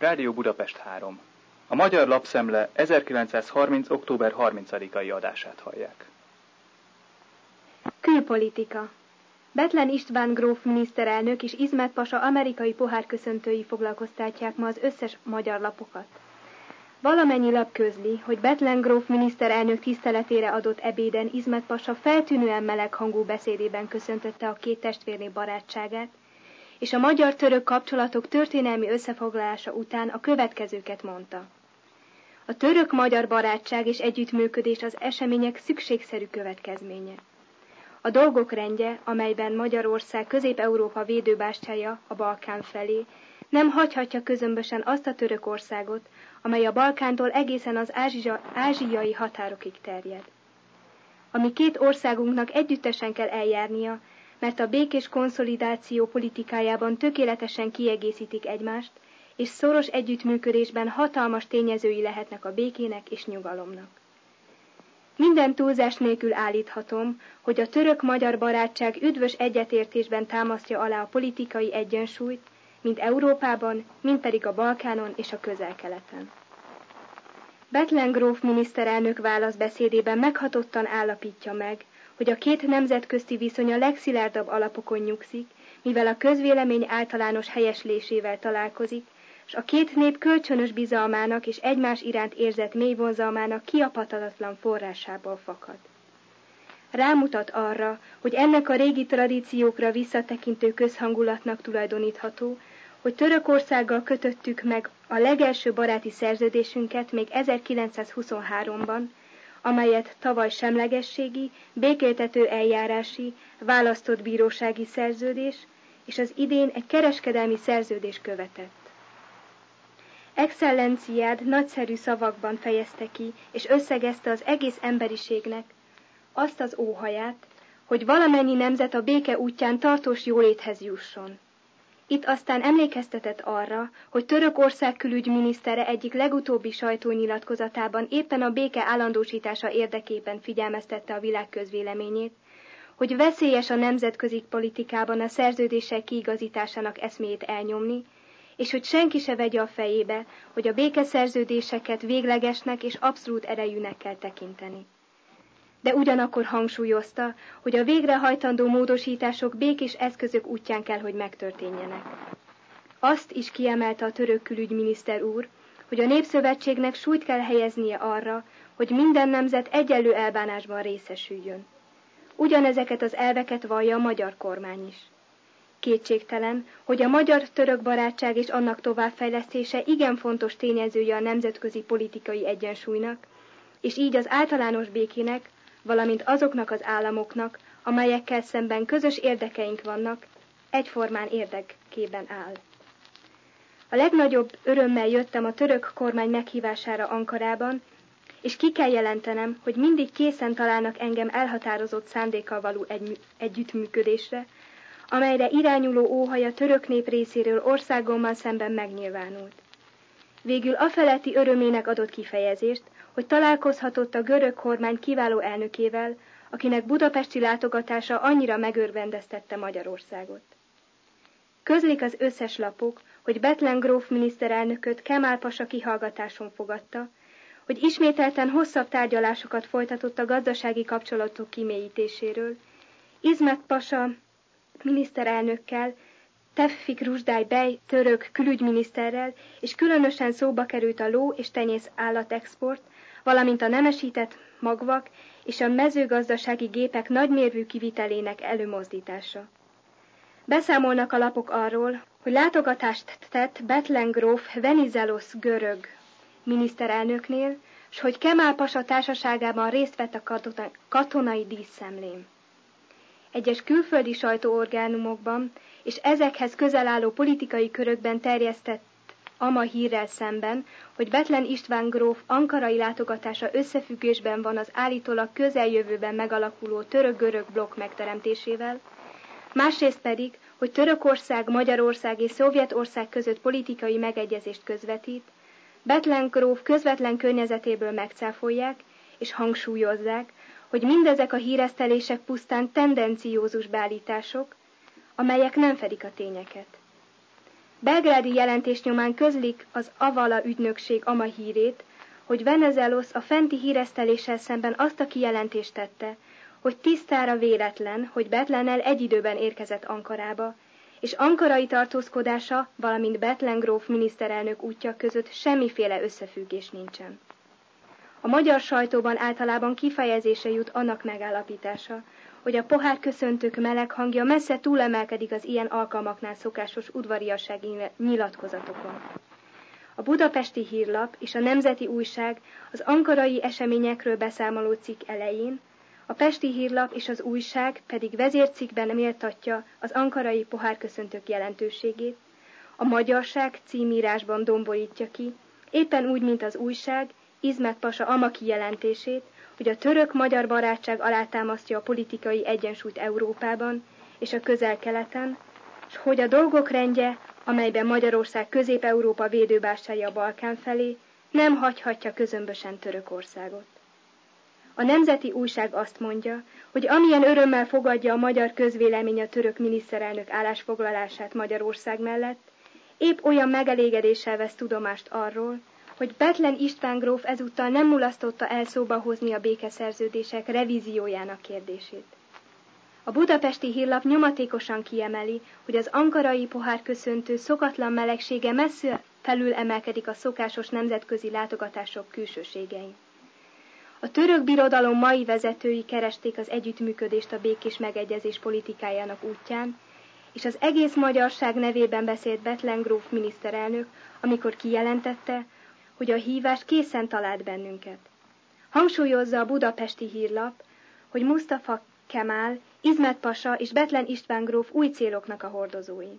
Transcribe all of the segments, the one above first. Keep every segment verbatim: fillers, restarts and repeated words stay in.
Rádió Budapest három. A Magyar Lapszemle ezerkilencszázharminc. október harmincadikai adását hallják. Külpolitika. Bethlen István gróf miniszterelnök és Ismet pasa amerikai pohárköszöntői foglalkoztatják ma az összes magyar lapokat. Valamennyi lap közli, hogy Bethlen gróf miniszterelnök tiszteletére adott ebéden Ismet pasa feltűnően meleg hangú beszédében köszöntötte a két testvérné barátságát, és a magyar-török kapcsolatok történelmi összefoglalása után a következőket mondta. A török-magyar barátság és együttműködés az események szükségszerű következménye. A dolgok rendje, amelyben Magyarország Közép-Európa védőbástyája a Balkán felé, nem hagyhatja közömbösen azt a Törökországot, amely a Balkántól egészen az ázsia, ázsiai határokig terjed. Ami két országunknak együttesen kell eljárnia, mert a békés konszolidáció politikájában tökéletesen kiegészítik egymást, és szoros együttműködésben hatalmas tényezői lehetnek a békének és nyugalomnak. Minden túlzás nélkül állíthatom, hogy a török-magyar barátság üdvös egyetértésben támasztja alá a politikai egyensúlyt, mind Európában, mind pedig a Balkánon és a Közel-Keleten. Bethlen gróf miniszterelnök válaszbeszédében meghatottan állapítja meg, hogy a két nemzetközti viszony a legszilárdabb alapokon nyugszik, mivel a közvélemény általános helyeslésével találkozik, és a két nép kölcsönös bizalmának és egymás iránt érzett mély vonzalmának kiapadhatatlan forrásából fakad. Rámutat arra, hogy ennek a régi tradíciókra visszatekintő közhangulatnak tulajdonítható, hogy Törökországgal kötöttük meg a legelső baráti szerződésünket még ezerkilencszázhuszonháromban, amelyet tavaly semlegességi, békéltető eljárási, választott bírósági szerződés, és az idén egy kereskedelmi szerződés követett. Excellenciád nagyszerű szavakban fejezte ki, és összegezte az egész emberiségnek azt az óhaját, hogy valamennyi nemzet a béke útján tartós jóléthez jusson. Itt aztán emlékeztetett arra, hogy Törökország külügyminisztere egyik legutóbbi sajtónyilatkozatában éppen a béke állandósítása érdekében figyelmeztette a világ közvéleményét, hogy veszélyes a nemzetközi politikában a szerződések kiigazításának eszméjét elnyomni, és hogy senki se vegye a fejébe, hogy a békeszerződéseket véglegesnek és abszolút erejűnek kell tekinteni. De ugyanakkor hangsúlyozta, hogy a végrehajtandó módosítások békés eszközök útján kell, hogy megtörténjenek. Azt is kiemelte a török külügyminiszter úr, hogy a Népszövetségnek súlyt kell helyeznie arra, hogy minden nemzet egyenlő elbánásban részesüljön. Ugyanezeket az elveket vallja a magyar kormány is. Kétségtelen, hogy a magyar-török barátság és annak továbbfejlesztése igen fontos tényezője a nemzetközi politikai egyensúlynak, és így az általános békének, valamint azoknak az államoknak, amelyekkel szemben közös érdekeink vannak, egyformán érdekében áll. A legnagyobb örömmel jöttem a török kormány meghívására Ankarában, és ki kell jelentenem, hogy mindig készen találnak engem elhatározott szándékkal való egy, együttműködésre, amelyre irányuló óhaj a török nép részéről országommal szemben megnyilvánult. Végül afeletti örömének adott kifejezést, hogy találkozhatott a görög kormány kiváló elnökével, akinek budapesti látogatása annyira megörvendeztette Magyarországot. Közlik az összes lapok, hogy Bethlen gróf miniszterelnököt Kemal pasa kihallgatáson fogadta, hogy ismételten hosszabb tárgyalásokat folytatott a gazdasági kapcsolatok kimélyítéséről, Ismet pasa miniszterelnökkel, Tevfik Rusday Bey török külügyminiszterrel, és különösen szóba került a ló- és tenyész állatexport, valamint a nemesített magvak és a mezőgazdasági gépek nagymérvű kivitelének előmozdítása. Beszámolnak a lapok arról, hogy látogatást tett Bethlen gróf Venizelos görög miniszterelnöknél, s hogy Kemal pasa társaságában részt vett a katonai díszszemlén. Egyes külföldi sajtóorgánumokban és ezekhez közel álló politikai körökben terjesztett ama hírrel szemben, hogy Bethlen István gróf ankarai látogatása összefüggésben van az állítólag közeljövőben megalakuló török-görög blokk megteremtésével, másrészt pedig, hogy Törökország, Magyarország és Szovjetország között politikai megegyezést közvetít, Bethlen gróf közvetlen környezetéből megcáfolják és hangsúlyozzák, hogy mindezek a híresztelések pusztán tendenciózus beállítások, amelyek nem fedik a tényeket. belgrádi jelentés nyomán közlik az Avala ügynökség ama hírét, hogy Venizelos a fenti híreszteléssel szemben azt a kijelentést tette, hogy tisztára véletlen, hogy Bethlennel egy időben érkezett Ankarába, és ankarai tartózkodása, valamint Bethlen gróf miniszterelnök útja között semmiféle összefüggés nincsen. A magyar sajtóban általában kifejezésre jut annak megállapítása, hogy a pohárköszöntők meleg hangja messze túlemelkedik az ilyen alkalmaknál szokásos udvariassági nyilatkozatokon. A Budapesti Hírlap és a Nemzeti Újság az ankarai eseményekről beszámoló cikk elején, a Pesti Hírlap és az újság pedig vezércikkben méltatja az ankarai pohárköszöntők jelentőségét, a Magyarság címírásban domborítja ki, éppen úgy, mint az újság, Izmet pasa ama kijelentését, hogy a török-magyar barátság alátámasztja a politikai egyensúlyt Európában és a Közel-Keleten, s hogy a dolgok rendje, amelyben Magyarország Közép-Európa védőbástyája a Balkán felé, nem hagyhatja közömbösen Törökországot. A Nemzeti Újság azt mondja, hogy amilyen örömmel fogadja a magyar közvélemény a török miniszterelnök állásfoglalását Magyarország mellett, épp olyan megelégedéssel vesz tudomást arról, hogy Bethlen István gróf ezúttal nem mulasztotta el szóba hozni a békeszerződések revíziójának kérdését. A Budapesti Hírlap nyomatékosan kiemeli, hogy az ankarai pohárköszöntő szokatlan melegsége messze felül emelkedik a szokásos nemzetközi látogatások külsőségein. A török birodalom mai vezetői keresték az együttműködést a békés megegyezés politikájának útján, és az egész magyarság nevében beszélt Bethlen gróf miniszterelnök, amikor kijelentette, hogy a hívás készen talált bennünket. Hangsúlyozza a Budapesti Hírlap, hogy Mustafa Kemal, Izmet pasa és Bethlen István gróf új céloknak a hordozói.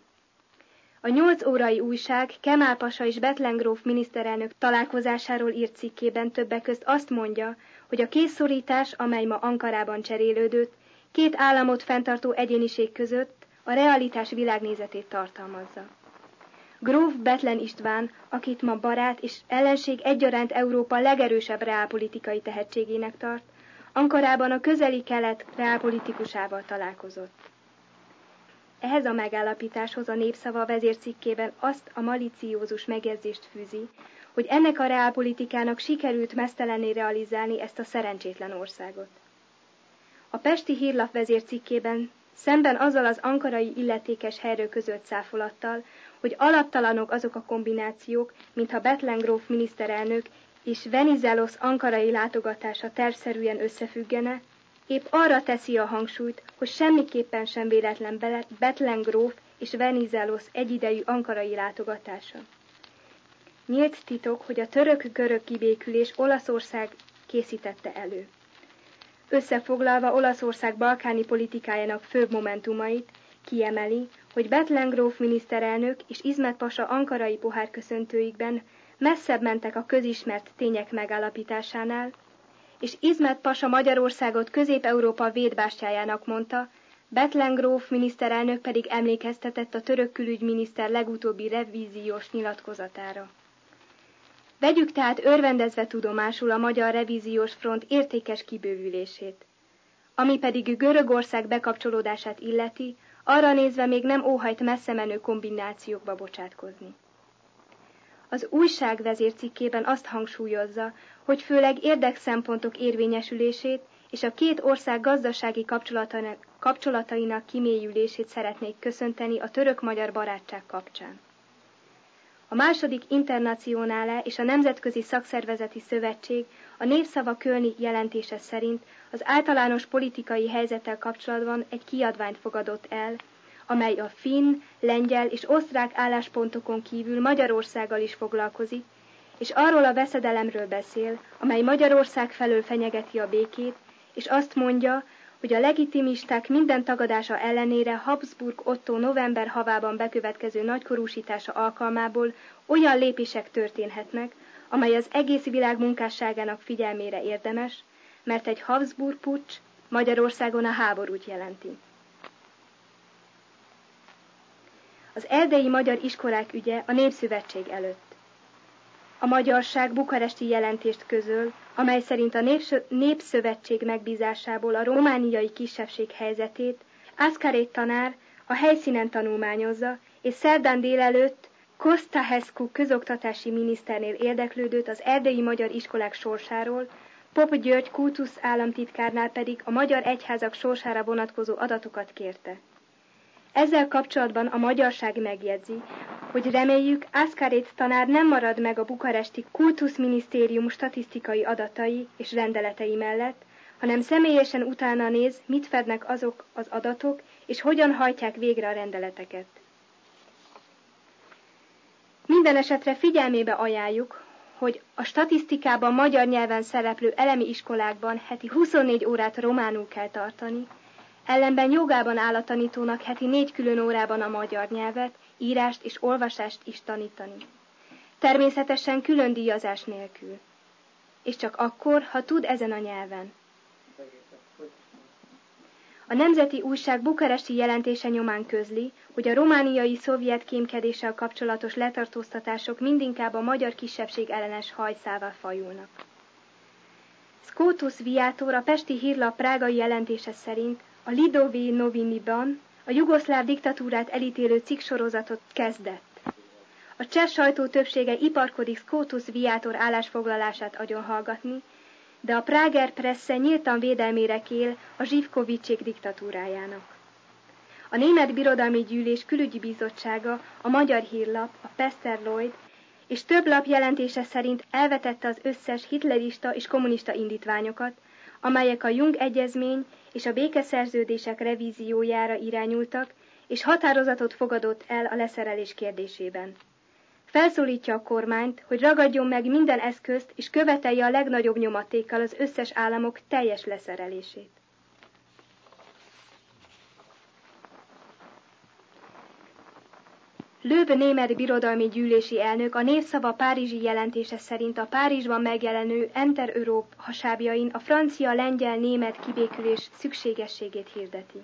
A nyolc órai újság Kemal pasa és Bethlen gróf miniszterelnök találkozásáról írt cikkében többek közt azt mondja, hogy a készszorítás, amely ma Ankarában cserélődött, két államot fenntartó egyéniség között a realitás világnézetét tartalmazza. Gróf Bethlen István, akit ma barát és ellenség egyaránt Európa legerősebb reálpolitikai tehetségének tart, Ankarában a közeli kelet reálpolitikusával találkozott. Ehhez a megállapításhoz a Népszava vezércikkében azt a maliciózus megjegyzést fűzi, hogy ennek a reálpolitikának sikerült meztelenné realizálni ezt a szerencsétlen országot. A Pesti Hírlap vezércikkében szemben azzal az ankarai illetékes helyről közölt cáfolattal, hogy alaptalanok azok a kombinációk, mintha Bethlen gróf miniszterelnök és Venizelos ankarai látogatása tervszerűen összefüggene, épp arra teszi a hangsúlyt, hogy semmiképpen sem véletlen Bethlen gróf és Venizelos egyidejű ankarai látogatása. Nyílt titok, hogy a török-görög kibékülés Olaszország készítette elő. Összefoglalva Olaszország balkáni politikájának főbb momentumait, kiemeli, hogy Bethlen gróf miniszterelnök és Izmet pasa ankarai pohárköszöntőikben messzebb mentek a közismert tények megállapításánál, és Izmet pasa Magyarországot Közép-Európa védbástyájának mondta, Bethlen gróf miniszterelnök pedig emlékeztetett a török külügyminiszter legutóbbi revíziós nyilatkozatára. Vegyük tehát örvendezve tudomásul a magyar revíziós front értékes kibővülését. Ami pedig Görögország bekapcsolódását illeti, arra nézve még nem óhajt messze menő kombinációkba bocsátkozni. Az újság vezércikkében azt hangsúlyozza, hogy főleg érdekszempontok érvényesülését és a két ország gazdasági kapcsolatainak, kapcsolatainak kimélyülését szeretnék köszönteni a török-magyar barátság kapcsán. A második internacionále és a Nemzetközi Szakszervezeti Szövetség a Népszava kölni jelentése szerint az általános politikai helyzettel kapcsolatban egy kiadványt fogadott el, amely a finn, lengyel és osztrák álláspontokon kívül Magyarországgal is foglalkozik, és arról a veszedelemről beszél, amely Magyarország felől fenyegeti a békét, és azt mondja, hogy a legitimisták minden tagadása ellenére Habsburg Ottó november havában bekövetkező nagykorúsítása alkalmából olyan lépések történhetnek, amely az egész világ munkásságának figyelmére érdemes, mert egy Habsburg puccs Magyarországon a háborút jelenti. Az erdélyi magyar iskolák ügye a Népszövetség előtt. A magyarság bukaresti jelentést közöl, amely szerint a Népszövetség megbízásából a romániai kisebbség helyzetét Aszkarét tanár a helyszínen tanulmányozza, és szerdán délelőtt Kostahescu közoktatási miniszternél érdeklődött az erdélyi magyar iskolák sorsáról, Pop György kultusz államtitkárnál pedig a magyar egyházak sorsára vonatkozó adatokat kérte. Ezzel kapcsolatban a Magyarság megjegyzi, hogy reméljük, Ascarét tanár nem marad meg a bukaresti kultuszminisztérium statisztikai adatai és rendeletei mellett, hanem személyesen utána néz, mit fednek azok az adatok, és hogyan hajtják végre a rendeleteket. Minden esetre figyelmébe ajánljuk, hogy a statisztikában magyar nyelven szereplő elemi iskolákban heti huszonnégy órát románul kell tartani, ellenben jogában áll a tanítónak heti négy külön órában a magyar nyelvet, írást és olvasást is tanítani. Természetesen külön díjazás nélkül. És csak akkor, ha tud ezen a nyelven. A Nemzeti Újság bukaresti jelentése nyomán közli, hogy a romániai szovjet kémkedéssel kapcsolatos letartóztatások mindinkább a magyar kisebbség ellenes hajszává fajulnak. Scotus Viator a pesti hírlap prágai jelentése szerint a Lidový noviny-ban a jugoszláv diktatúrát elítélő cikksorozatot kezdett. A cseh sajtó többsége iparkodik Scotus Viator állásfoglalását agyonhallgatni, de a Prager Presse nyíltan védelmére kél a Zsivkovicsék diktatúrájának. A Német Birodalmi Gyűlés Külügyi Bizottsága, a Magyar Hírlap, a Pester Lloyd és több lap jelentése szerint elvetette az összes hitlerista és kommunista indítványokat, amelyek a Jung egyezmény és a békeszerződések revíziójára irányultak, és határozatot fogadott el a leszerelés kérdésében. Felszólítja a kormányt, hogy ragadjon meg minden eszközt, és követelje a legnagyobb nyomatékkal az összes államok teljes leszerelését. Löb német birodalmi gyűlési elnök a Népszava párizsi jelentése szerint a Párizsban megjelenő Enter Europe hasábjain a francia-lengyel-német kibékülés szükségességét hirdeti.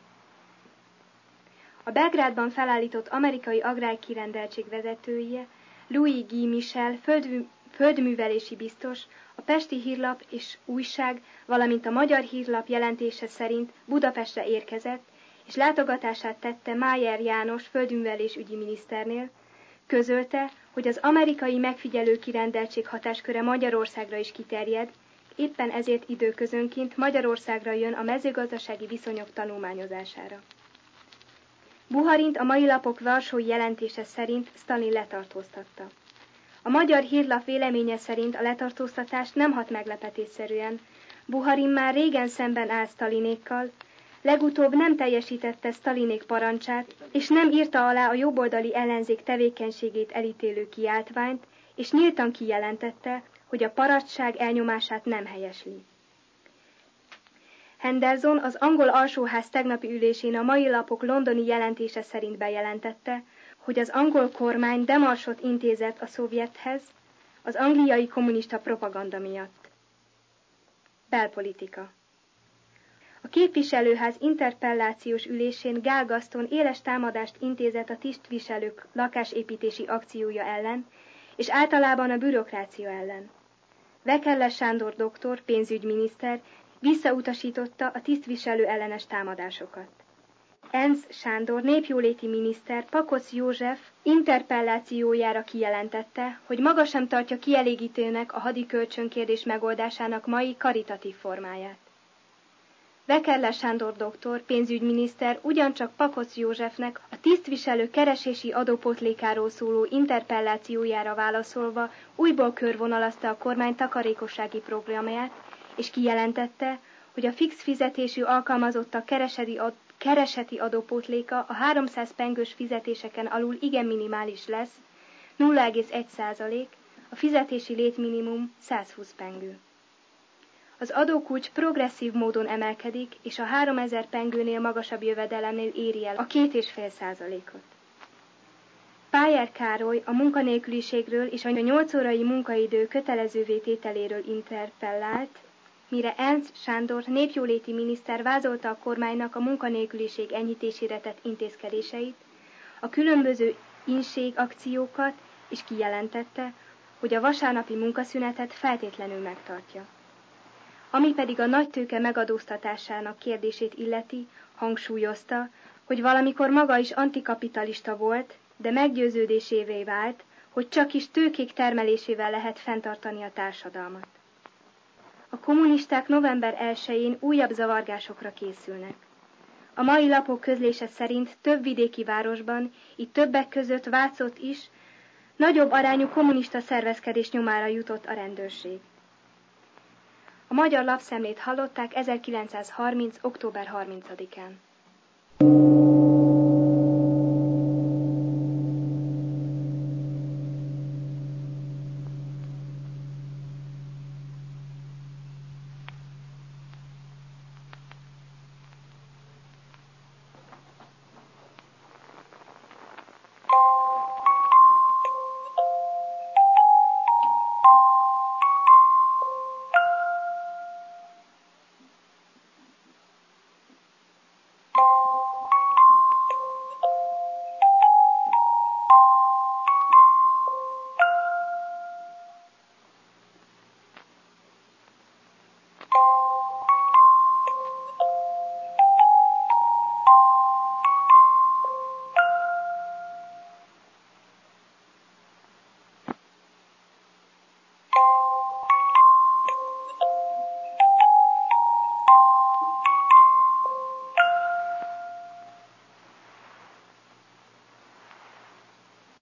A Belgrádban felállított amerikai agrárkirendeltség vezetője, Louis Guy Michel, földmű, földművelési biztos, a Pesti Hírlap és Újság, valamint a Magyar Hírlap jelentése szerint Budapestre érkezett, és látogatását tette Májer János földművelésügyi miniszternél, közölte, hogy az amerikai megfigyelő kirendeltség hatásköre Magyarországra is kiterjed, éppen ezért időközönként Magyarországra jön a mezőgazdasági viszonyok tanulmányozására. Buharint a mai lapok varsói jelentése szerint Sztalin letartóztatta. A Magyar Hírlap véleménye szerint a letartóztatás nem hat meglepetésszerűen. Buharin már régen szemben áll Sztalinékkal, legutóbb nem teljesítette Sztalinék parancsát, és nem írta alá a jobboldali ellenzék tevékenységét elítélő kiáltványt, és nyíltan kijelentette, hogy a paradság elnyomását nem helyesli. Henderson az angol alsóház tegnapi ülésén a mai lapok londoni jelentése szerint bejelentette, hogy az angol kormány demarsot intézett a szovjethez az angliai kommunista propaganda miatt. Belpolitika. A képviselőház interpellációs ülésén Gál Gaston éles támadást intézett a tisztviselők lakásépítési akciója ellen, és általában a bürokrácia ellen. Vekerle Sándor doktor, pénzügyminiszter visszautasította a tisztviselő ellenes támadásokat. Encz Sándor népjóléti miniszter Pakosz József interpellációjára kijelentette, hogy maga sem tartja kielégítőnek a hadi kölcsönkérdés megoldásának mai karitatív formáját. Vekerle Sándor doktor, pénzügyminiszter ugyancsak Pakosz Józsefnek a tisztviselő keresési adópótlékáról szóló interpellációjára válaszolva újból körvonalazta a kormány takarékossági programját, és kijelentette, hogy a fix fizetésű alkalmazottak kereseti, ad, kereseti adópótléka a háromszáz pengős fizetéseken alul igen minimális lesz, nulla egész egy százalék, a fizetési létminimum százhúsz pengő. Az adókulcs progresszív módon emelkedik, és a háromezer pengőnél magasabb jövedelemnél éri el a két egész öt százalékot. Pájer Károly a munkanélküliségről és a nyolc órai munkaidő kötelezővé tételéről interpellált, mire Encz Sándor népjóléti miniszter vázolta a kormánynak a munkanélküliség enyhítésére tett intézkedéseit, a különböző inségakciókat, és kijelentette, hogy a vasárnapi munkaszünetet feltétlenül megtartja. Ami pedig a nagytőke megadóztatásának kérdését illeti, hangsúlyozta, hogy valamikor maga is antikapitalista volt, de meggyőződésévé vált, hogy csak is tőkék termelésével lehet fenntartani a társadalmat. A kommunisták november elsején újabb zavargásokra készülnek. A mai lapok közlése szerint több vidéki városban, így többek között Vácott is, nagyobb arányú kommunista szervezkedés nyomára jutott a rendőrség. A Magyar Lapszemlét hallották ezerkilencszázharminc. október harmincadikán.